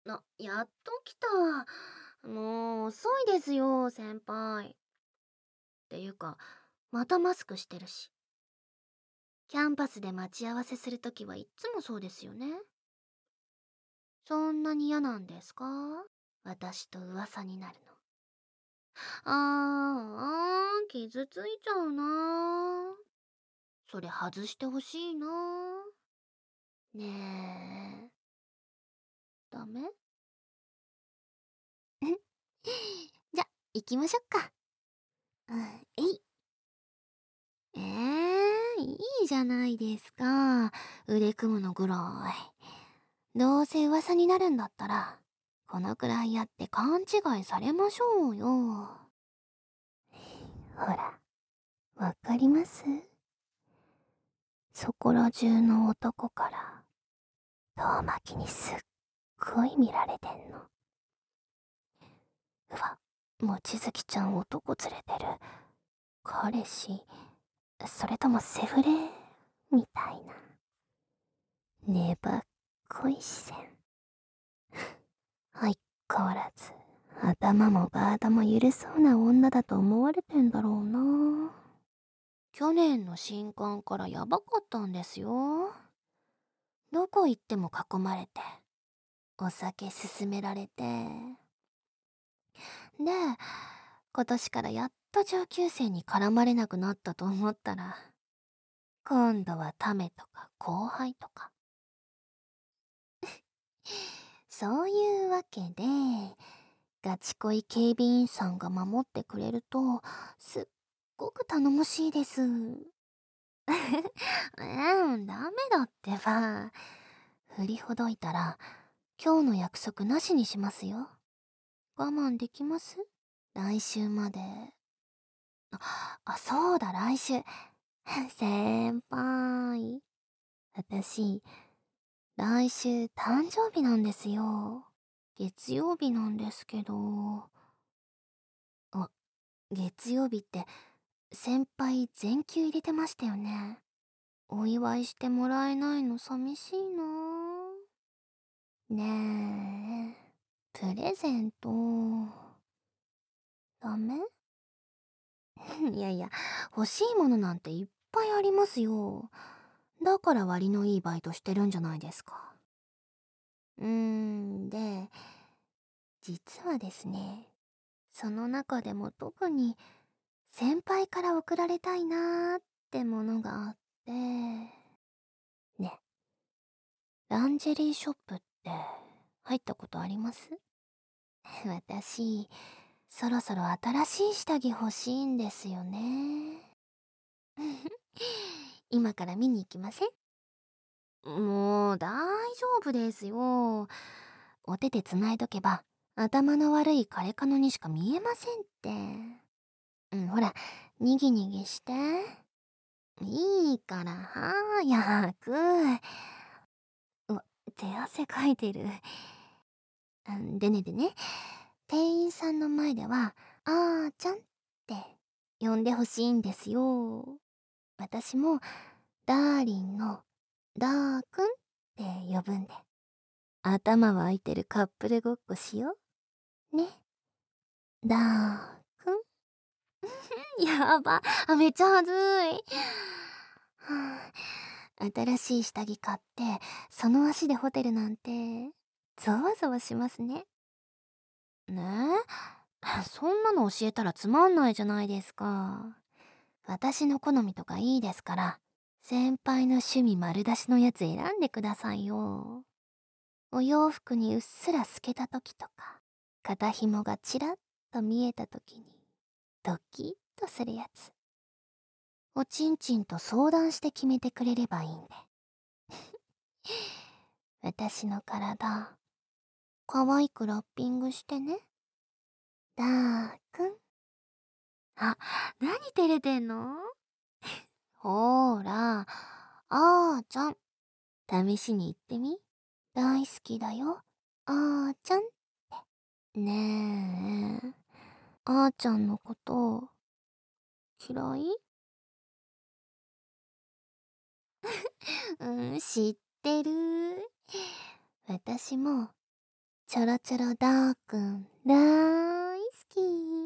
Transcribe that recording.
やっと来た。もう遅いですよ、先輩。っていうか、またマスクしてるし。キャンパスで待ち合わせするときはいっつもそうですよね。そんなに嫌なんですか？私と噂になるの。傷ついちゃうな。それ外してほしいな。ねえ、ダメ？じゃ、行きましょっか。うん、えい。いいじゃないですか。腕組むのぐらい。どうせ噂になるんだったら、このくらいやって勘違いされましょうよ。ほら、わかります？そこら中の男から、遠巻きにすっごい見られてんの。うわ、望月ちゃん男連れてる。彼氏、それともセフレみたいな。粘っこい視線。相変わらず、頭もガードも緩そうな女だと思われてんだろうな。去年の新刊からヤバかったんですよ。どこ行っても囲まれて、お酒勧められて。で、今年からやっと上級生に絡まれなくなったと思ったら、今度はタメとか後輩とか。そういうわけで、ガチ恋警備員さんが守ってくれると、すっごく頼もしいです。ダメだってば。振りほどいたら、今日の約束なしにしますよ。我慢できます？来週まで。そうだ、来週。先輩。私、来週誕生日なんですよ。月曜日なんですけど。あ、月曜日って先輩全休入れてましたよね。お祝いしてもらえないの寂しいなぁ。ねえ、プレゼント、ダメ？いやいや、欲しいものなんていっぱいありますよ。だから割のいいバイトしてるんじゃないですか。で、実はですね、その中でも特に先輩から贈られたいなーってものがあって、ね、ランジェリーショップって入ったことあります？私、そろそろ新しい下着欲しいんですよね。今から見に行きません？もう大丈夫ですよ。お手手繋いどけば頭の悪い枯れカノにしか見えませんって。ほら、にぎにぎして。いいから早く。うわ、手汗かいてる。でね、店員さんの前では、あーちゃんって呼んでほしいんですよ。私も、ダーリンの、ダーくんって呼ぶんで。頭湧いてるカップルごっこしよう。ね。ダーくん。やば。めっちゃはずい。は新しい下着買って、その足でホテルなんて、ゾワゾワしますね。ねえ、そんなの教えたらつまんないじゃないですか。私の好みとかいいですから、先輩の趣味丸出しのやつ選んでくださいよ。お洋服にうっすら透けた時とか、肩紐がちらっと見えた時に、ドキッとするやつ。おちんちんと相談して決めてくれればいいんで。私の体、可愛くラッピングしてね。ダーくん。あ、何照れてんの？ほーら、あーちゃん。試しに言ってみ。大好きだよ。あーちゃんって。ねえ、あーちゃんのこと嫌い？知ってる。私もチョロチョロダーくん、だーいすき。